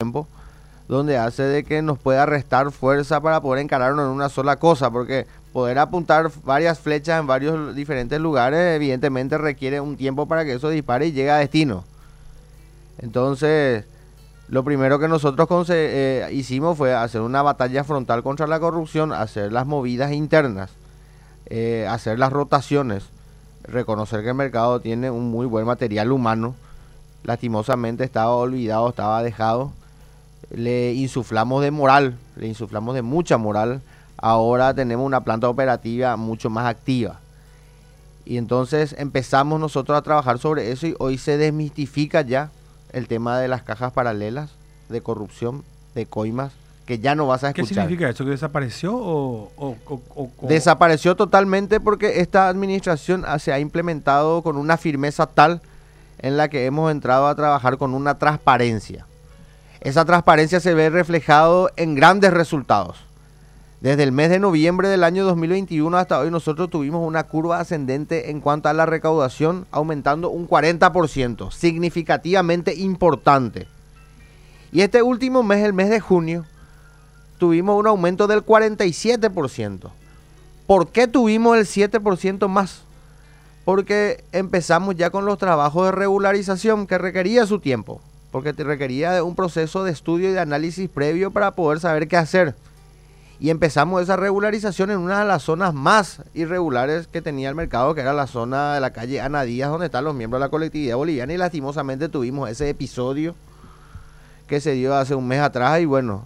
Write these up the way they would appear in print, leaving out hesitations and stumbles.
tiempo, donde hace de que nos pueda restar fuerza para poder encararnos en una sola cosa, porque poder apuntar varias flechas en varios diferentes lugares evidentemente requiere un tiempo para que eso dispare y llegue a destino. Entonces, lo primero que nosotros hicimos fue hacer una batalla frontal contra la corrupción, hacer las movidas internas, hacer las rotaciones, reconocer que el mercado tiene un muy buen material humano, lastimosamente estaba olvidado, estaba dejado, le insuflamos de moral, le insuflamos de mucha moral, ahora tenemos una planta operativa mucho más activa. Y entonces empezamos nosotros a trabajar sobre eso y hoy se desmistifica ya el tema de las cajas paralelas, de corrupción, de coimas, que ya no vas a escuchar. ¿Qué significa eso? ¿Que desapareció o...? Desapareció totalmente porque esta administración se ha implementado con una firmeza tal en la que hemos entrado a trabajar con una transparencia. Esa transparencia se ve reflejado en grandes resultados. Desde el mes de noviembre del año 2021 hasta hoy nosotros tuvimos una curva ascendente en cuanto a la recaudación, aumentando un 40%, significativamente importante. Y este último mes, el mes de junio, tuvimos un aumento del 47%. ¿Por qué tuvimos el 7% más? Porque empezamos ya con los trabajos de regularización que requería su tiempo, porque requería de un proceso de estudio y de análisis previo para poder saber qué hacer. Y empezamos esa regularización en una de las zonas más irregulares que tenía el mercado, que era la zona de la calle Ana Díaz, donde están los miembros de la colectividad boliviana, y lastimosamente tuvimos ese episodio que se dio hace un mes atrás y bueno,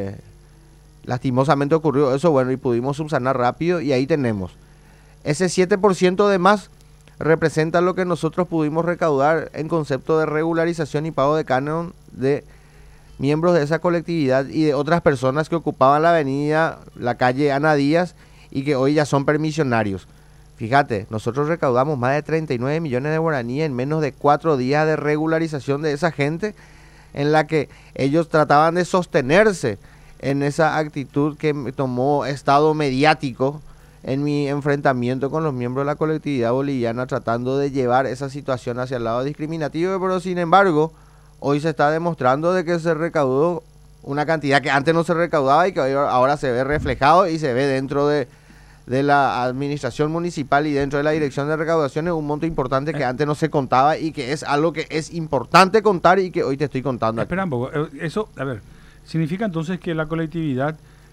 lastimosamente ocurrió eso, bueno, y pudimos subsanar rápido y ahí tenemos. Ese 7% de más representa lo que nosotros pudimos recaudar en concepto de regularización y pago de canon de miembros de esa colectividad y de otras personas que ocupaban la avenida, la calle Ana Díaz y que hoy ya son permisionarios. Fíjate, nosotros recaudamos más de 39 millones de guaraníes en menos de 4 días de regularización de esa gente, en la que ellos trataban de sostenerse en esa actitud que tomó estado mediático en mi enfrentamiento con los miembros de la colectividad boliviana, tratando de llevar esa situación hacia el lado discriminativo, pero sin embargo, hoy se está demostrando de que se recaudó una cantidad que antes no se recaudaba y que ahora se ve reflejado y se ve dentro de la administración municipal y dentro de la dirección de recaudación, es un monto importante que antes no se contaba y que es algo que es importante contar y que hoy te estoy contando. Espera un poco, eso, a ver, significa entonces que la colectividad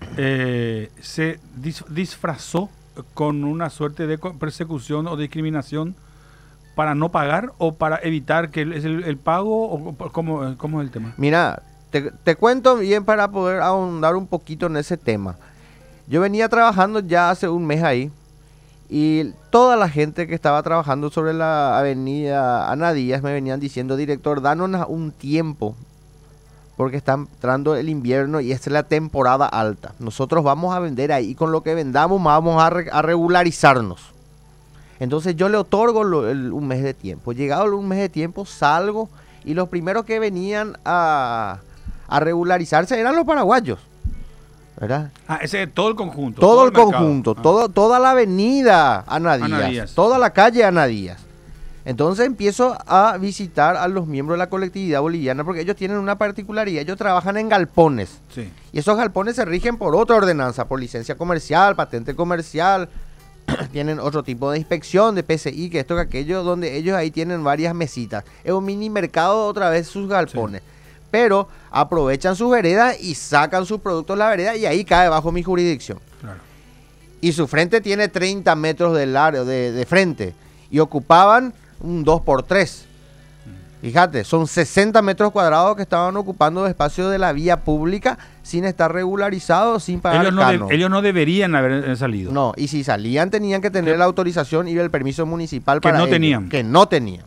se disfrazó con una suerte de persecución o discriminación para no pagar o para evitar que el pago, o ¿cómo es el tema? Mira, te cuento bien para poder ahondar un poquito en ese tema. Yo venía trabajando ya hace un mes ahí y toda la gente que estaba trabajando sobre la avenida Ana Díaz me venían diciendo: director, danos un tiempo porque está entrando el invierno y esta es la temporada alta. Nosotros vamos a vender ahí y con lo que vendamos vamos a regularizarnos. Entonces yo le otorgo un mes de tiempo. Llegado un mes de tiempo salgo y los primeros que venían a regularizarse eran los paraguayos, ¿verdad? Ese es todo el conjunto. Todo el conjunto, toda la avenida Ana Díaz, toda la calle Ana Díaz. Entonces empiezo a visitar a los miembros de la colectividad boliviana porque ellos tienen una particularidad, ellos trabajan en galpones. Sí. Y esos galpones se rigen por otra ordenanza, por licencia comercial, patente comercial, tienen otro tipo de inspección de PCI, que esto que aquello, donde ellos ahí tienen varias mesitas. Es un mini mercado otra vez sus galpones. Sí. Pero aprovechan sus veredas y sacan sus productos de la vereda y ahí cae bajo mi jurisdicción. Claro. Y su frente tiene 30 metros de largo de frente y ocupaban un 2x3. Fíjate, son 60 metros cuadrados que estaban ocupando espacio de la vía pública sin estar regularizados, sin pagar canon. Ellos no deberían haber salido. No, y si salían tenían que tener la autorización y el permiso municipal para ellos. Que no tenían.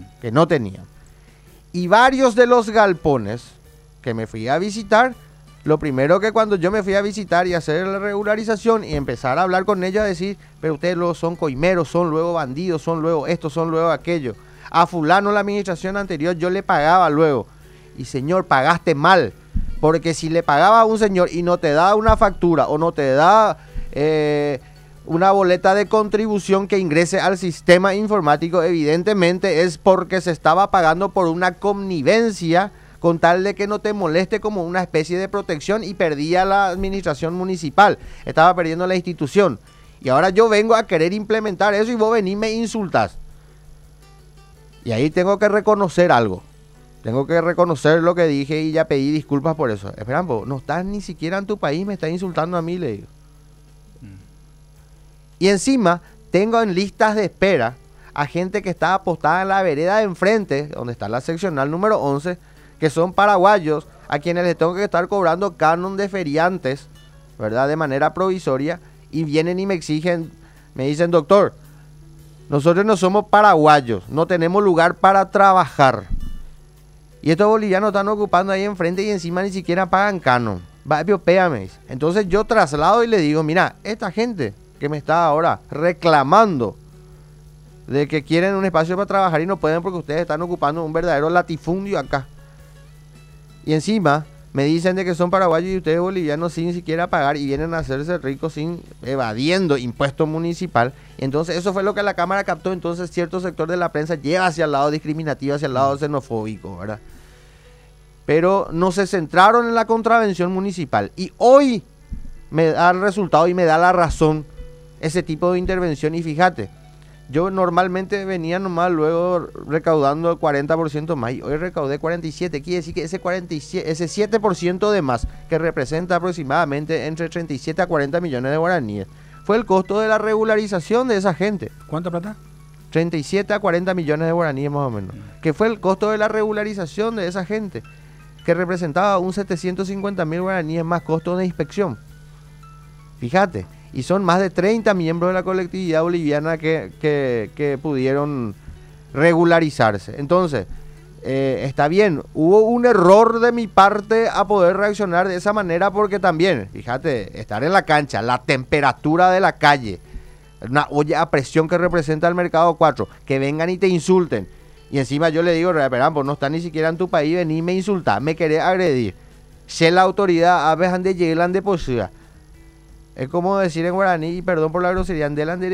Y varios de los galpones que me fui a visitar, lo primero que cuando yo me fui a visitar y hacer la regularización y empezar a hablar con ellos, a decir: pero ustedes luego son coimeros, son luego bandidos, son luego esto, son luego aquello. A fulano la administración anterior yo le pagaba luego. Y señor, pagaste mal. Porque si le pagaba a un señor y no te da una factura o no te da una boleta de contribución que ingrese al sistema informático, evidentemente es porque se estaba pagando por una connivencia con tal de que no te moleste como una especie de protección, y perdía la administración municipal, estaba perdiendo la institución. Y ahora yo vengo a querer implementar eso y vos venís y me insultás. Y ahí tengo que reconocer algo. Tengo que reconocer lo que dije y ya pedí disculpas por eso. Esperan, vos no estás ni siquiera en tu país, me estás insultando a mí, le digo. Y encima tengo en listas de espera a gente que está apostada en la vereda de enfrente, donde está la seccional número 11, que son paraguayos, a quienes les tengo que estar cobrando canon de feriantes, ¿verdad? De manera provisoria, y vienen y me exigen, me dicen, doctor, nosotros no somos paraguayos, no tenemos lugar para trabajar. Y estos bolivianos están ocupando ahí enfrente y encima ni siquiera pagan canon. Va, me dice. Entonces yo traslado y le digo, mira, esta gente que me está ahora reclamando de que quieren un espacio para trabajar y no pueden porque ustedes están ocupando un verdadero latifundio acá. Y encima me dicen de que son paraguayos y ustedes bolivianos sin siquiera pagar y vienen a hacerse ricos sin evadiendo impuesto municipal. Y entonces eso fue lo que la Cámara captó. Entonces cierto sector de la prensa lleva hacia el lado discriminativo, hacia el lado xenofóbico, ¿verdad? Pero no se centraron en la contravención municipal. Y hoy me da el resultado y me da la razón ese tipo de intervención. Y fíjate, yo normalmente venía nomás luego recaudando el 40% más y hoy recaudé 47%. Quiere decir que ese 7% de más, que representa aproximadamente entre 37 a 40 millones de guaraníes, fue el costo de la regularización de esa gente. ¿Cuánta plata? 37 a 40 millones de guaraníes más o menos. Que fue el costo de la regularización de esa gente, que representaba un 750.000 guaraníes más costos de inspección. Fíjate. Y son más de 30 miembros de la colectividad boliviana que pudieron regularizarse. Entonces, está bien, hubo un error de mi parte a poder reaccionar de esa manera porque también, fíjate, estar en la cancha, la temperatura de la calle, una olla a presión que representa el Mercado 4, que vengan y te insulten. Y encima yo le digo, esperan, vos no estás ni siquiera en tu país, vení y me insultás, me querés agredir. Si la autoridad, a veces de llegar de postura. Es como decir en guaraní, y perdón por la grosería,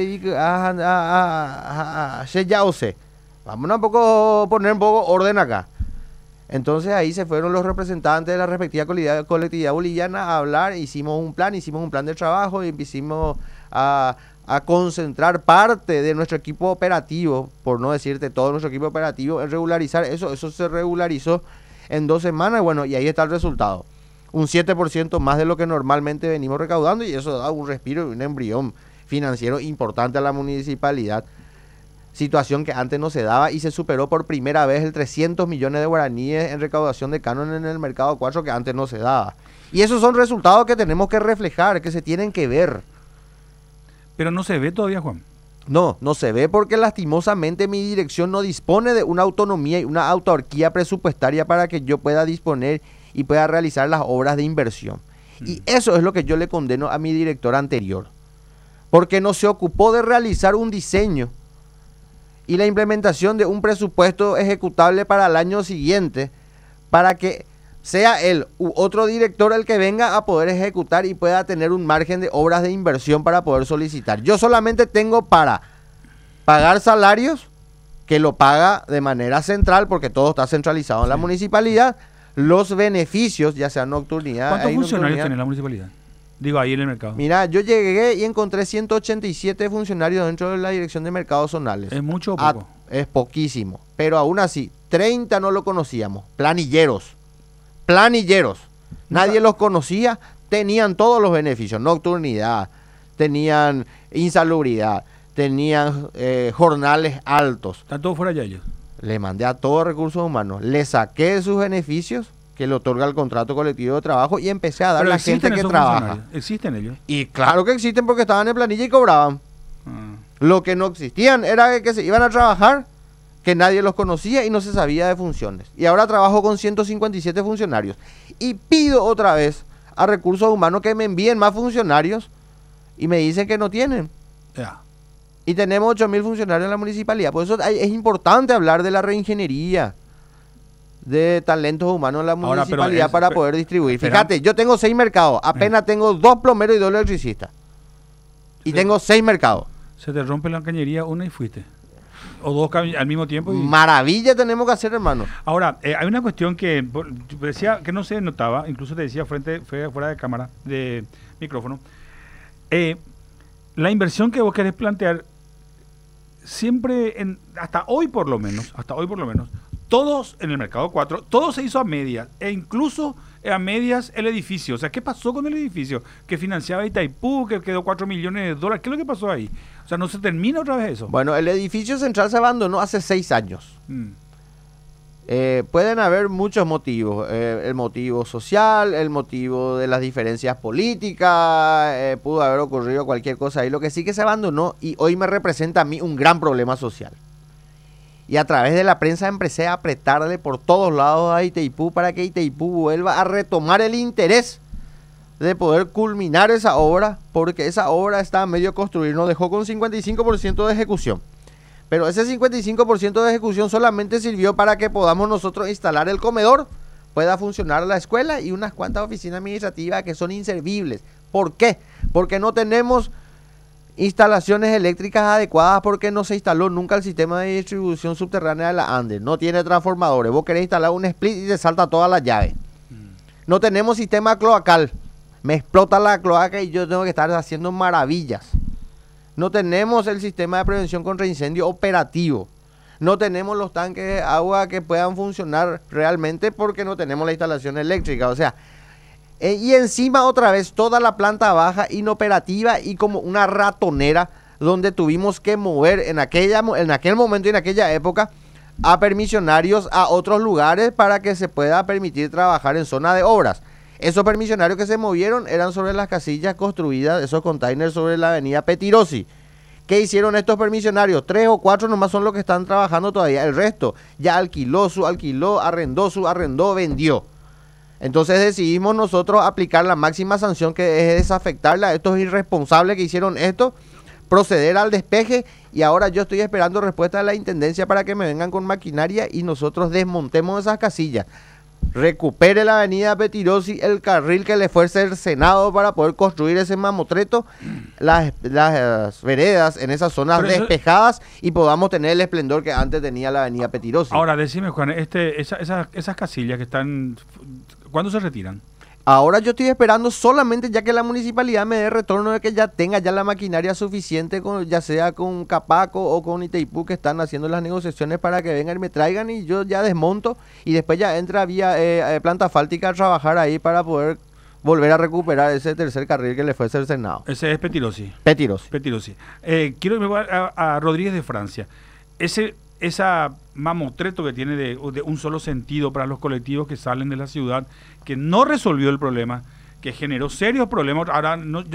vamos a poner un poco orden acá. Entonces ahí se fueron los representantes de la respectiva colectividad boliviana a hablar, hicimos un plan de trabajo y empezamos a concentrar parte de nuestro equipo operativo, por no decirte todo nuestro equipo operativo, en regularizar eso. Eso se regularizó en 2 semanas, bueno, y ahí está el resultado. Un 7% más de lo que normalmente venimos recaudando, y eso da un respiro y un embrión financiero importante a la municipalidad. Situación que antes no se daba y se superó por primera vez el 300 millones de guaraníes en recaudación de canon en el Mercado 4 que antes no se daba. Y esos son resultados que tenemos que reflejar, que se tienen que ver. Pero no se ve todavía, Juan. No se ve porque lastimosamente mi dirección no dispone de una autonomía y una autarquía presupuestaria para que yo pueda disponer y pueda realizar las obras de inversión. Y eso es lo que yo le condeno a mi director anterior, porque no se ocupó de realizar un diseño y la implementación de un presupuesto ejecutable para el año siguiente, para que sea él u otro director el que venga a poder ejecutar y pueda tener un margen de obras de inversión para poder solicitar. Yo solamente tengo para pagar salarios, que lo paga de manera central porque todo está centralizado en la municipalidad. Los beneficios, ya sea nocturnidad. ¿Cuántos funcionarios tiene la municipalidad? Digo, ahí en el mercado. Mira, yo llegué y encontré 187 funcionarios dentro de la dirección de mercados zonales. ¿Es mucho o poco? Es poquísimo, pero aún así, 30 no lo conocíamos. Planilleros. Nadie los conocía, tenían todos los beneficios. Nocturnidad, tenían insalubridad, tenían jornales altos. ¿Están todos fuera ya ellos? Le mandé a todos recursos humanos, le saqué de sus beneficios que le otorga el contrato colectivo de trabajo y empecé a dar a la gente que trabaja. ¿Existen ellos? Y claro que existen porque estaban en planilla y cobraban. Lo que no existían era que se iban a trabajar, que nadie los conocía y no se sabía de funciones. Y ahora trabajo con 157 funcionarios. Y pido otra vez a recursos humanos que me envíen más funcionarios y me dicen que no tienen. Y tenemos 8.000 funcionarios en la municipalidad. Por eso es importante hablar de la reingeniería de talentos humanos en la municipalidad para poder distribuir. Fíjate, yo tengo 6 mercados, apenas tengo 2 plomeros y 2 electricistas. Y tengo 6 mercados. Se te rompe la cañería una y fuiste. O dos al mismo tiempo. Maravilla tenemos que hacer, hermano. Ahora, hay una cuestión que decía que no se notaba, incluso te decía fuera de cámara, de micrófono. La inversión que vos querés plantear, siempre, hasta hoy por lo menos, todos en el mercado 4, todo se hizo a medias, e incluso a medias el edificio. O sea, ¿qué pasó con el edificio? Que financiaba Itaipú, que quedó 4 millones de dólares. ¿Qué es lo que pasó ahí? O sea, ¿no se termina otra vez eso? Bueno, el edificio central se abandonó hace 6 años. Pueden haber muchos motivos. El motivo social, el motivo de las diferencias políticas, pudo haber ocurrido cualquier cosa ahí. Lo que sí que se abandonó y hoy me representa a mí un gran problema social. Y a través de la prensa empecé a apretarle por todos lados a Itaipú para que Itaipú vuelva a retomar el interés de poder culminar esa obra, porque esa obra está a medio construir, nos dejó con 55% de ejecución. Pero ese 55% de ejecución solamente sirvió para que podamos nosotros instalar el comedor, pueda funcionar la escuela y unas cuantas oficinas administrativas que son inservibles. ¿Por qué? Porque no tenemos instalaciones eléctricas adecuadas, porque no se instaló nunca el sistema de distribución subterránea de la Andes. No tiene transformadores. Vos querés instalar un split y te salta toda la llave. No tenemos sistema cloacal. Me explota la cloaca y yo tengo que estar haciendo maravillas. No tenemos el sistema de prevención contra incendio operativo. No tenemos los tanques de agua que puedan funcionar realmente porque no tenemos la instalación eléctrica. O sea, y encima otra vez toda la planta baja, inoperativa y como una ratonera, donde tuvimos que mover en aquel momento y en aquella época a permisionarios a otros lugares para que se pueda permitir trabajar en zona de obras. Esos permisionarios que se movieron eran sobre las casillas construidas, esos containers sobre la avenida Petirosi. ¿Qué hicieron estos permisionarios? 3 o 4 nomás son los que están trabajando todavía. El resto ya alquiló, arrendó, vendió. Entonces decidimos nosotros aplicar la máxima sanción, que es desafectarle a estos irresponsables que hicieron esto, proceder al despeje, y ahora yo estoy esperando respuesta de la Intendencia para que me vengan con maquinaria y nosotros desmontemos esas casillas. Recupere la avenida Petirosi, el carril que le fue cercenado para poder construir ese mamotreto, las veredas en esas zonas despejadas y podamos tener el esplendor que antes tenía la avenida Petirosi. Ahora, decime, Juan, esas casillas que están, ¿cuándo se retiran? Ahora yo estoy esperando solamente ya que la municipalidad me dé retorno de que ya tenga ya la maquinaria suficiente, ya sea con Capaco o con Itaipú, que están haciendo las negociaciones para que vengan y me traigan, y yo ya desmonto y después ya entra vía planta asfáltica a trabajar ahí para poder volver a recuperar ese tercer carril que le fue cercenado. Ese es Petirosi. Petirosi. Quiero irme a Rodríguez de Francia. Esa mamotreto que tiene de un solo sentido para los colectivos que salen de la ciudad, que no resolvió el problema, que generó serios problemas. Ahora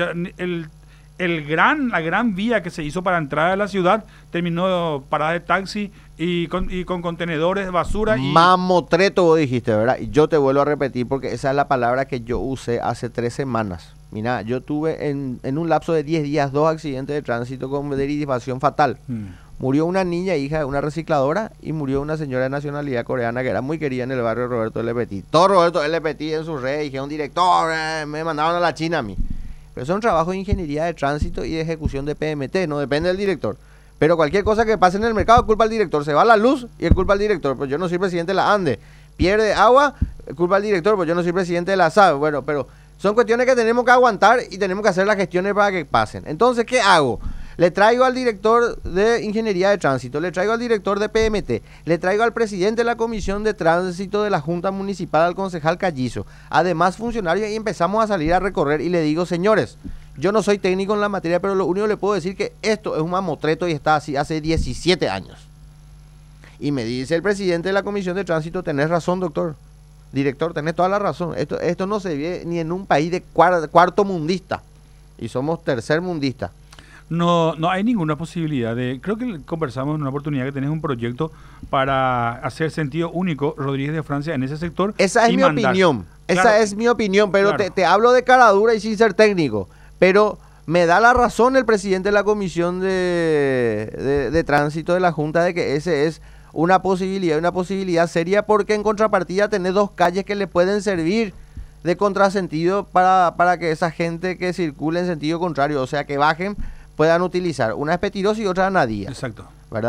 la gran vía que se hizo para entrar a la ciudad terminó parada de taxi y con contenedores de basura. Mamotreto vos dijiste, ¿verdad? Y yo te vuelvo a repetir porque esa es la palabra que yo usé hace 3 semanas. Mira, yo tuve en un lapso de 10 días 2 accidentes de tránsito con derivación fatal. Murió una niña, hija de una recicladora, y murió una señora de nacionalidad coreana que era muy querida en el barrio Roberto L. Petit. Todo Roberto L. Petit en sus redes dijeron: director, me mandaron a la China a mí. Pero eso es un trabajo de ingeniería de tránsito y de ejecución de PMT, no depende del director. Pero cualquier cosa que pase en el mercado es culpa del director. Se va la luz y es culpa del director. Pues yo no soy presidente de la ANDE. Pierde agua, es culpa del director, pues yo no soy presidente de la SAB. Bueno, pero son cuestiones que tenemos que aguantar y tenemos que hacer las gestiones para que pasen. Entonces, ¿qué hago? Le traigo al director de Ingeniería de Tránsito, le traigo al director de PMT, le traigo al presidente de la Comisión de Tránsito de la Junta Municipal, al concejal Callizo, además funcionarios, y empezamos a salir a recorrer y le digo: señores, yo no soy técnico en la materia, pero lo único que le puedo decir que esto es un mamotreto y está así hace 17 años. Y me dice el presidente de la Comisión de Tránsito: tenés razón, director, tenés toda la razón, esto no se ve ni en un país de cuarto mundista, y somos tercer mundista. No hay ninguna posibilidad creo que conversamos en una oportunidad que tenés un proyecto para hacer sentido único Rodríguez de Francia en ese sector. Esa es mi opinión, esa es mi opinión, pero claro, te hablo de cara dura y sin ser técnico, pero me da la razón el presidente de la Comisión de Tránsito de la Junta de que ese es una posibilidad seria, porque en contrapartida tenés 2 calles que le pueden servir de contrasentido para que esa gente que circule en sentido contrario, o sea que bajen, puedan utilizar. Una es Petirosi y otra Nadia. Exacto. ¿Verdad?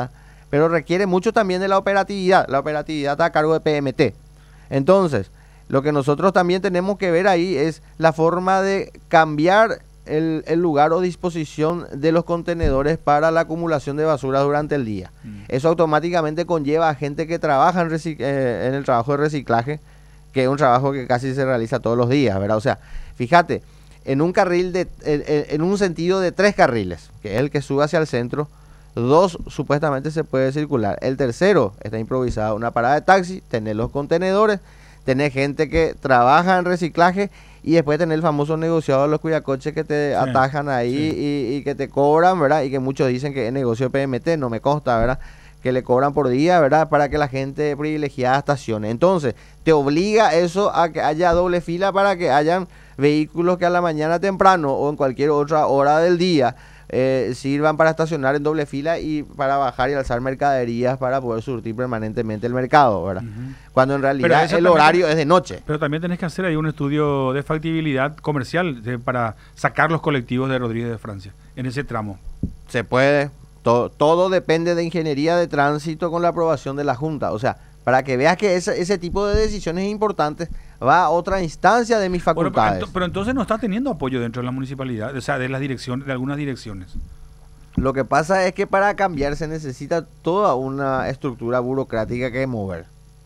pero requiere mucho también de la operatividad. La operatividad está a cargo de PMT. Entonces, lo que nosotros también tenemos que ver ahí es la forma de cambiar el lugar o disposición de los contenedores para la acumulación de basura durante el día. Eso automáticamente conlleva a gente que trabaja en el trabajo de reciclaje, que es un trabajo que casi se realiza todos los días, ¿verdad? O sea, fíjate, en un carril en un sentido de 3 carriles, que es el que sube hacia el centro, 2 supuestamente se puede circular. El tercero está improvisado, una parada de taxi, tener los contenedores, tener gente que trabaja en reciclaje y después tener el famoso negociado de los cuidacoches que te atajan ahí y que te cobran, ¿verdad? Y que muchos dicen que es negocio PMT, no me consta, ¿verdad? Que le cobran por día, ¿verdad? Para que la gente privilegiada estacione. Entonces, te obliga eso a que haya doble fila para que hayan vehículos que a la mañana temprano o en cualquier otra hora del día sirvan para estacionar en doble fila y para bajar y alzar mercaderías para poder surtir permanentemente el mercado, ¿verdad? Cuando en realidad el horario es de noche. Pero también tenés que hacer ahí un estudio de factibilidad comercial para sacar los colectivos de Rodríguez de Francia en ese tramo. Se puede. Todo depende de ingeniería de tránsito con la aprobación de la Junta. O sea, para que veas que ese tipo de decisiones importantes va a otra instancia de mis facultades. Pero entonces no está teniendo apoyo dentro de la municipalidad, o sea, de las direcciones, de algunas direcciones. Lo que pasa es que para cambiar se necesita toda una estructura burocrática que mover.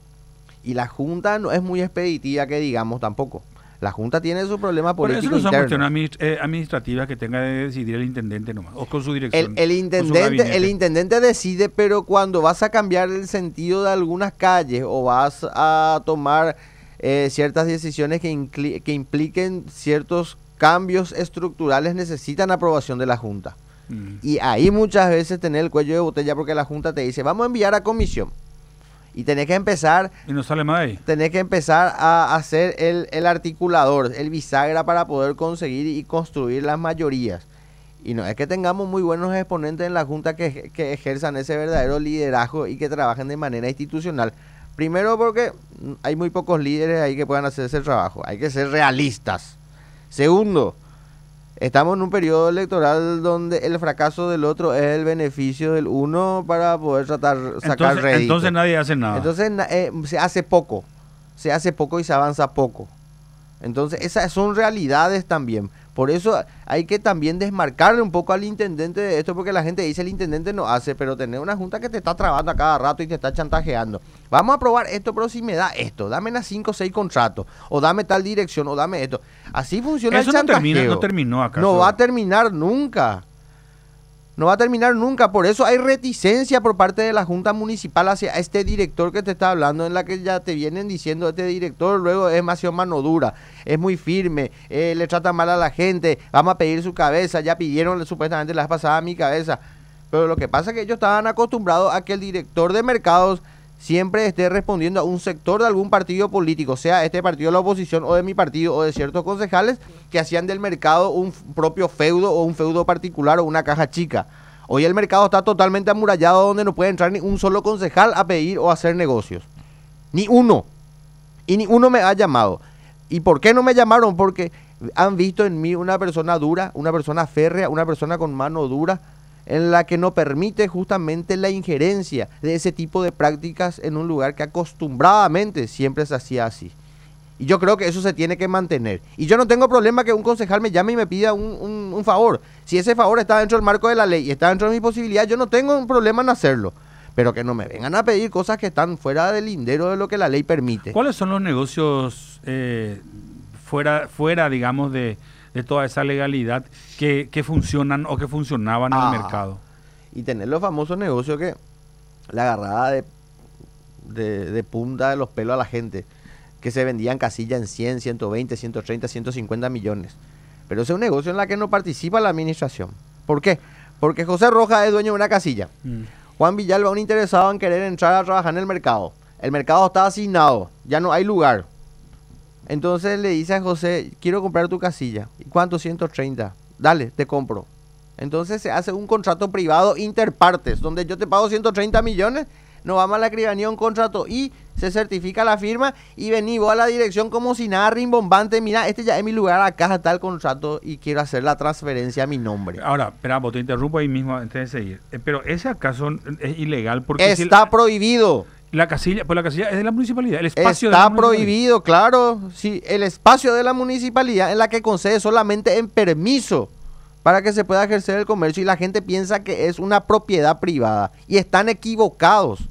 Y la Junta no es muy expeditiva, que digamos, tampoco. La Junta tiene su problema político interno. Pero eso no son interno. cuestiones administrativas que tenga de decidir el intendente nomás, o con su dirección. El intendente decide, pero cuando vas a cambiar el sentido de algunas calles o vas a tomar ciertas decisiones que impliquen ciertos cambios estructurales, necesitan aprobación de la Junta. Y ahí muchas veces tenés el cuello de botella porque la Junta te dice, vamos a enviar a comisión. Y tenés que empezar... Y no sale más de ahí. Tenés que empezar a hacer el articulador, el bisagra para poder conseguir y construir las mayorías. Y no es que tengamos muy buenos exponentes en la Junta que ejerzan ese verdadero liderazgo y que trabajen de manera institucional. Primero porque hay muy pocos líderes ahí que puedan hacer ese trabajo. Hay que ser realistas. Segundo, estamos en un periodo electoral donde el fracaso del otro es el beneficio del uno para poder sacar rédito. Entonces nadie hace nada. Entonces se hace poco y se avanza poco. Entonces esas son realidades también. Por eso hay que también desmarcarle un poco al intendente de esto, porque la gente dice el intendente no hace, pero tener una junta que te está trabando a cada rato y te está chantajeando. Vamos a aprobar esto, pero si me da esto, dame las 5 o 6 contratos, o dame tal dirección, o dame esto. Así funciona el chantajeo. Eso no terminó acá. No va a terminar nunca. No va a terminar nunca. Por eso hay reticencia por parte de la Junta Municipal hacia este director que te está hablando, en la que ya te vienen diciendo, este director luego es demasiado mano dura, es muy firme, le trata mal a la gente, vamos a pedir su cabeza, ya pidieron supuestamente la vez pasada mi cabeza. Pero lo que pasa es que ellos estaban acostumbrados a que el director de mercados siempre esté respondiendo a un sector de algún partido político, sea este partido de la oposición o de mi partido o de ciertos concejales que hacían del mercado un propio feudo o un feudo particular o una caja chica. Hoy el mercado está totalmente amurallado, donde no puede entrar ni un solo concejal a pedir o a hacer negocios. Ni uno. Y ni uno me ha llamado. ¿Y por qué no me llamaron? Porque han visto en mí una persona dura, una persona férrea, una persona con mano dura, en la que no permite justamente la injerencia de ese tipo de prácticas en un lugar que acostumbradamente siempre se hacía así. Y yo creo que eso se tiene que mantener. Y yo no tengo problema que un concejal me llame y me pida un favor. Si ese favor está dentro del marco de la ley y está dentro de mi posibilidad, yo no tengo un problema en hacerlo. Pero que no me vengan a pedir cosas que están fuera del lindero de lo que la ley permite. ¿Cuáles son los negocios fuera, digamos, de toda esa legalidad que funcionan o que funcionaban en el mercado? Y tener los famosos negocios que la agarrada de punta de los pelos a la gente, que se vendían casillas en 100, 120, 130, 150 millones. Pero ese es un negocio en la que no participa la administración. ¿Por qué? Porque José Rojas es dueño de una casilla. Juan Villalba, un interesado en querer entrar a trabajar en el mercado. El mercado está asignado, ya no hay lugar. Entonces le dice a José, quiero comprar tu casilla. ¿Y cuánto? 130. Dale, te compro. Entonces se hace un contrato privado interpartes, donde yo te pago 130 millones, no vamos a la escribanía un contrato y se certifica la firma y vení vos a la dirección como si nada rimbombante, mira, este ya es mi lugar, acá está el contrato y quiero hacer la transferencia a mi nombre. Ahora, espera, vos te interrumpo ahí mismo antes de seguir. Pero ese acaso es ilegal porque está prohibido. La casilla es de la municipalidad, el espacio está de la municipalidad. Prohibido, claro, sí, el espacio de la municipalidad en la que concede solamente en permiso para que se pueda ejercer el comercio y la gente piensa que es una propiedad privada y están equivocados.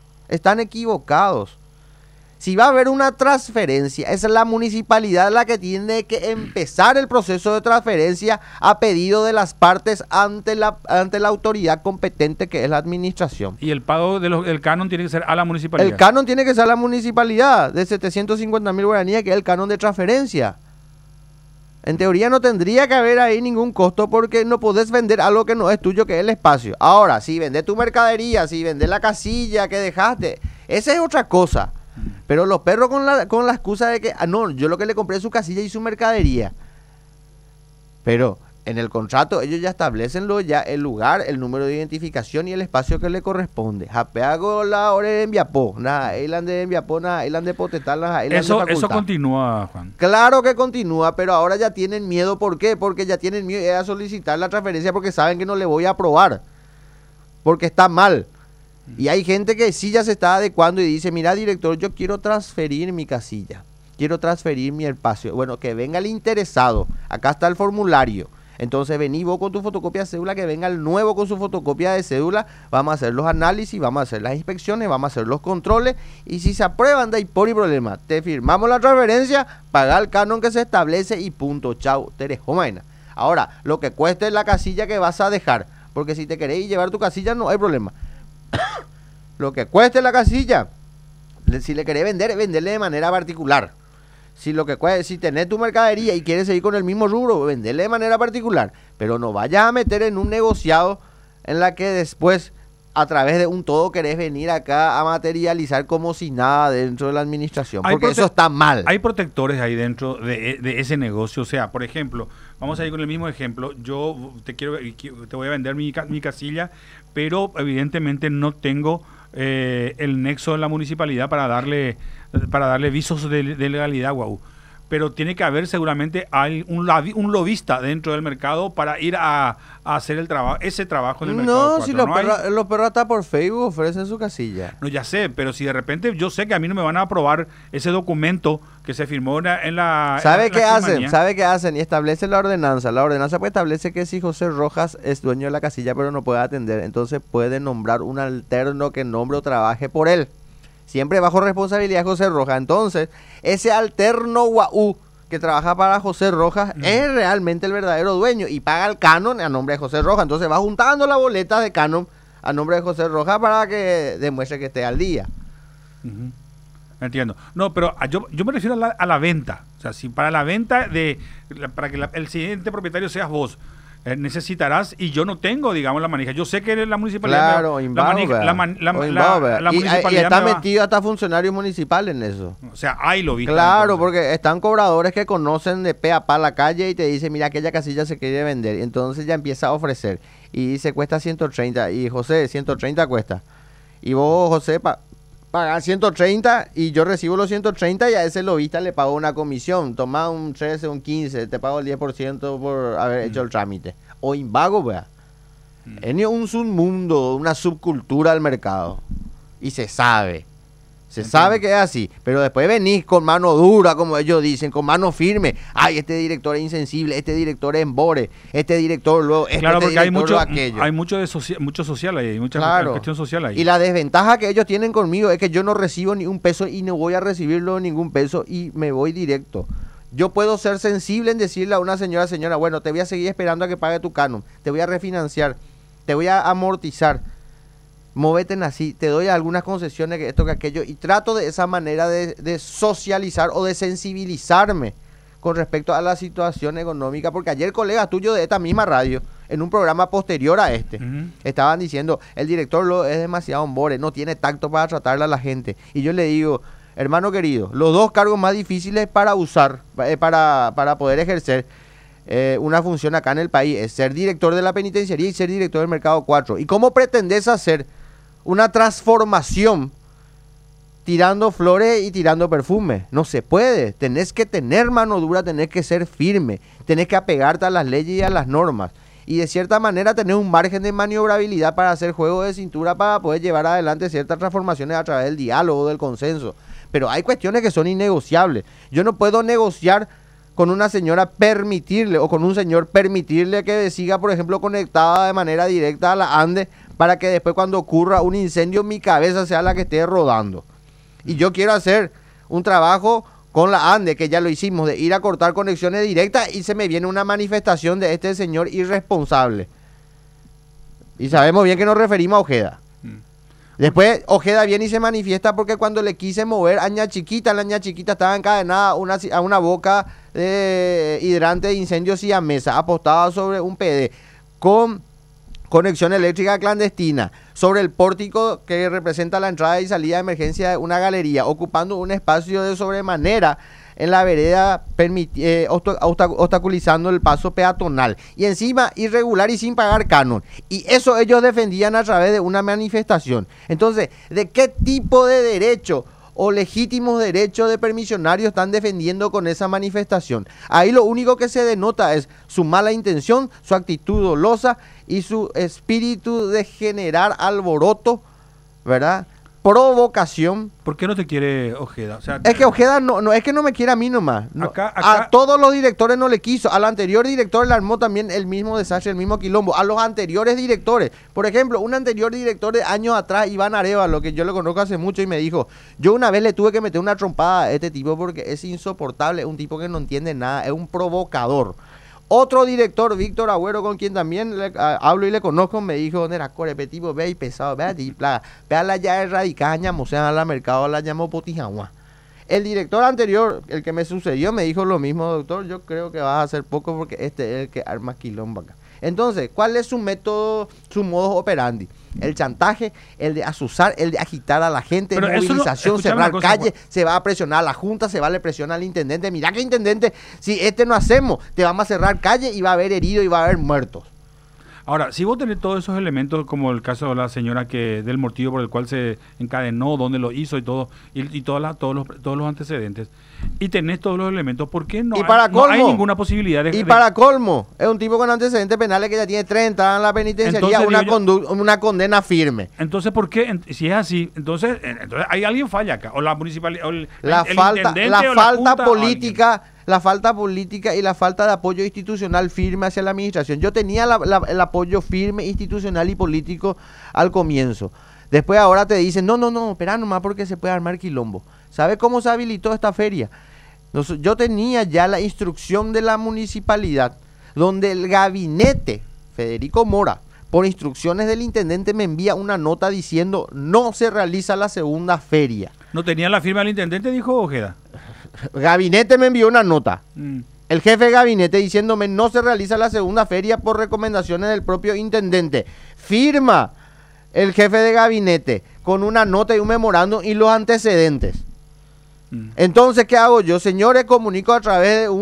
Si va a haber una transferencia, es la municipalidad la que tiene que empezar el proceso de transferencia a pedido de las partes ante la autoridad competente que es la administración. Y el pago del canon tiene que ser a la municipalidad. El canon tiene que ser a la municipalidad de 750.000 guaraníes, que es el canon de transferencia. En teoría no tendría que haber ahí ningún costo porque no podés vender algo que no es tuyo, que es el espacio. Ahora, si vendés tu mercadería, si vendés la casilla que dejaste, esa es otra cosa. Pero los perros con la excusa de que, no, yo lo que le compré es su casilla y su mercadería. Pero en el contrato ellos ya establecen el lugar, el número de identificación y el espacio que le corresponde. Japeago la hora de Enviapó, nada, Eilan de Enviapó, nada, Eilan de Potetal, nada, Eilan de Facultad. Eso continúa, Juan. Claro que continúa, pero ahora ya tienen miedo. ¿Por qué? Porque ya tienen miedo a solicitar la transferencia porque saben que no le voy a aprobar. Porque está mal. Y hay gente que sí ya se está adecuando y dice, mira, director, yo quiero transferir mi casilla, quiero transferir mi espacio. Bueno, que venga el interesado, acá está el formulario. Entonces vení vos con tu fotocopia de cédula, que venga el nuevo con su fotocopia de cédula, vamos a hacer los análisis, vamos a hacer las inspecciones, vamos a hacer los controles y si se aprueban, de ahí por y problema, te firmamos la transferencia, paga el canon que se establece y punto, chau, te dejo mañana. Ahora, lo que cueste es la casilla que vas a dejar, porque si te queréis llevar tu casilla no hay problema. Lo que cueste la casilla, si le querés vender, venderle de manera particular. Si tenés tu mercadería y quieres seguir con el mismo rubro, venderle de manera particular. Pero no vayas a meter en un negociado en la que después, a través de un todo, querés venir acá a materializar como si nada dentro de la administración. Porque eso está mal. Hay protectores ahí dentro de ese negocio. O sea, por ejemplo, vamos a ir con el mismo ejemplo. Yo te voy a vender mi casilla, pero evidentemente no tengo el nexo de la municipalidad para darle visos de legalidad, guau. Pero tiene que haber seguramente un lobista dentro del mercado para ir a hacer ese trabajo en el mercado. No, si los perros hasta por Facebook ofrecen su casilla. No, ya sé, pero si de repente yo sé que a mí no me van a aprobar ese documento que se firmó en la... ¿Sabe qué hacen? Y establecen la ordenanza. La ordenanza pues establece que si José Rojas es dueño de la casilla pero no puede atender, entonces puede nombrar un alterno que nombre o trabaje por él. Siempre bajo responsabilidad de José Rojas. Entonces, ese alterno guau que trabaja para José Rojas es realmente el verdadero dueño y paga el canon a nombre de José Rojas. Entonces va juntando la boleta de canon a nombre de José Rojas para que demuestre que esté al día. Entiendo. No, pero yo me refiero a la venta. O sea, si para la venta para que el siguiente propietario seas vos, necesitarás, y yo no tengo, digamos, la manija. Yo sé que la municipalidad... Claro, la municipalidad y está metido hasta funcionarios municipales en eso. O sea, hay lo visto. Claro, porque están cobradores que conocen de pe a pa la calle y te dicen, mira, aquella casilla se quiere vender. Entonces ya empieza a ofrecer. Y dice, cuesta 130. Y José, 130 cuesta. Y vos, José, pagas 130 y yo recibo los 130 y a ese lobista le pago una comisión. Toma un 13, un 15, te pago el 10% por haber hecho el trámite. O invago, vea. Es un submundo, una subcultura del mercado. Y se sabe. Se sabe que es así, pero después venís con mano dura, como ellos dicen, con mano firme. Ay, este director es insensible, este director es embore, este director luego, claro, porque hay mucho mucho social ahí, mucha cuestión social ahí. Y la desventaja que ellos tienen conmigo es que yo no recibo ni un peso y no voy a recibirlo ningún peso y me voy directo. Yo puedo ser sensible en decirle a una señora, bueno, te voy a seguir esperando a que pague tu canon, te voy a refinanciar, te voy a amortizar. Móvete así, te doy algunas concesiones, que esto, que aquello, y trato de esa manera de socializar o de sensibilizarme con respecto a la situación económica, porque ayer colegas tuyos de esta misma radio, en un programa posterior a este, estaban diciendo, el director es demasiado embore, no tiene tacto para tratarle a la gente, y yo le digo, hermano querido, los dos cargos más difíciles para usar, para poder ejercer una función acá en el país, es ser director de la penitenciaría y ser director del mercado 4, ¿y cómo pretendes hacer una transformación tirando flores y tirando perfume. No se puede. Tenés que tener mano dura, tenés que ser firme, tenés que apegarte a las leyes y a las normas. Y de cierta manera tener un margen de maniobrabilidad para hacer juego de cintura para poder llevar adelante ciertas transformaciones a través del diálogo, del consenso. Pero hay cuestiones que son innegociables. Yo no puedo negociar con una señora permitirle, o con un señor permitirle que siga, por ejemplo, conectada de manera directa a la ANDE para que después cuando ocurra un incendio mi cabeza sea la que esté rodando. Y yo quiero hacer un trabajo con la ANDE, que ya lo hicimos, de ir a cortar conexiones directas y se me viene una manifestación de este señor irresponsable. Y sabemos bien que nos referimos a Ojeda. Después Ojeda viene y se manifiesta porque cuando le quise mover a Ña Chiquita, la Ña Chiquita estaba encadenada a una boca de hidrante de incendios siamesa, apostada sobre un PD, con conexión eléctrica clandestina, sobre el pórtico que representa la entrada y salida de emergencia de una galería, ocupando un espacio de sobremanera en la vereda, obstaculizando el paso peatonal, y encima irregular y sin pagar canon. Y eso ellos defendían a través de una manifestación. Entonces, ¿de qué tipo de derecho o legítimos derechos de permisionarios están defendiendo con esa manifestación? Ahí lo único que se denota es su mala intención, su actitud dolosa y su espíritu de generar alboroto, ¿verdad? Provocación. ¿Por qué no te quiere Ojeda? O sea, es que Ojeda no es que no me quiera a mí nomás. Acá. A todos los directores no le quiso. Al anterior director le armó también el mismo desastre, el mismo quilombo. A los anteriores directores. Por ejemplo, un anterior director de años atrás, Iván Arevalo, que yo lo conozco hace mucho, y me dijo, yo una vez le tuve que meter una trompada a este tipo porque es insoportable, es un tipo que no entiende nada, es un provocador. Otro director, Víctor Agüero, con quien también hablo y le conozco, me dijo, nera, corepetivo, ve y pesado, ve y plaga, ve a la ya erradicada, ñamosea a la mercado, la llamó potijagua. El director anterior, el que me sucedió, me dijo lo mismo, doctor, yo creo que vas a hacer poco porque este es el que arma quilombo acá. Entonces, ¿cuál es su método, su modus operandi? El chantaje, el de asusar, el de agitar a la gente, pero movilización, cerrar calles, se va a presionar a la Junta, se va a le presiona al intendente. Mirá que intendente, si no hacemos, te vamos a cerrar calle y va a haber heridos y va a haber muertos. Ahora, si vos tenés todos esos elementos, como el caso de la señora del motivo por el cual se encadenó, dónde lo hizo y todo, y todos los antecedentes, y tenés todos los elementos, ¿por qué no hay ninguna posibilidad de... para colmo, es un tipo con antecedentes penales que ya tiene 30 en la penitenciaría, una condena firme. Entonces, ¿por qué? Si es así, entonces hay alguien falla acá, o la municipalidad, o el intendente, la o falta la Junta, política... La falta política y la falta de apoyo institucional firme hacia la administración. Yo tenía el apoyo firme, institucional y político al comienzo. Después ahora te dicen, no, espera nomás porque se puede armar quilombo. ¿Sabe cómo se habilitó esta feria? Yo tenía ya la instrucción de la municipalidad, donde el gabinete, Federico Mora, por instrucciones del intendente me envía una nota diciendo no se realiza la segunda feria. ¿No tenía la firma del intendente, dijo Ojeda? Gabinete me envió una nota. El jefe de gabinete diciéndome no se realiza la segunda feria por recomendaciones del propio intendente. Firma el jefe de gabinete con una nota y un memorando y los antecedentes. Entonces, ¿qué hago yo? Señores, comunico a través de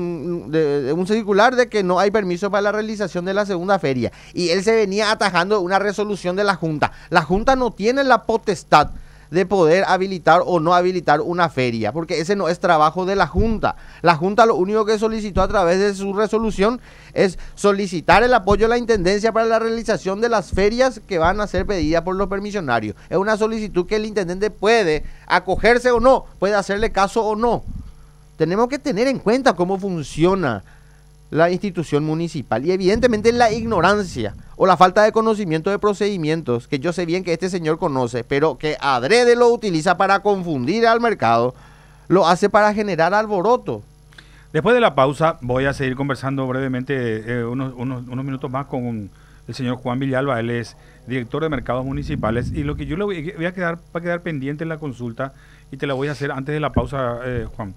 un circular de que no hay permiso para la realización de la segunda feria. Y él se venía atajando una resolución de la Junta. La Junta no tiene la potestad de poder habilitar o no habilitar una feria, porque ese no es trabajo de la Junta. La Junta lo único que solicitó a través de su resolución es solicitar el apoyo de la Intendencia para la realización de las ferias que van a ser pedidas por los permisionarios. Es una solicitud que el intendente puede acogerse o no, puede hacerle caso o no. Tenemos que tener en cuenta cómo funciona la institución municipal y evidentemente la ignorancia o la falta de conocimiento de procedimientos, que yo sé bien que este señor conoce, pero que adrede lo utiliza para confundir al mercado, lo hace para generar alboroto. Después de la pausa voy a seguir conversando brevemente unos minutos más con el señor Juan Villalba. Él es director de mercados municipales, y lo que yo le voy a quedar pendiente en la consulta, y te la voy a hacer antes de la pausa, Juan.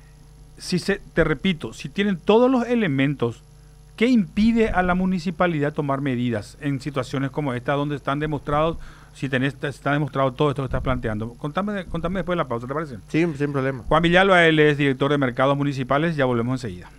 Te repito, si tienen todos los elementos, ¿qué impide a la municipalidad tomar medidas en situaciones como esta, donde están demostrados, está demostrado todo esto que estás planteando? Contame después de la pausa, ¿te parece? Sí, sin problema. Juan Villalba, él es director de mercados municipales, ya volvemos enseguida.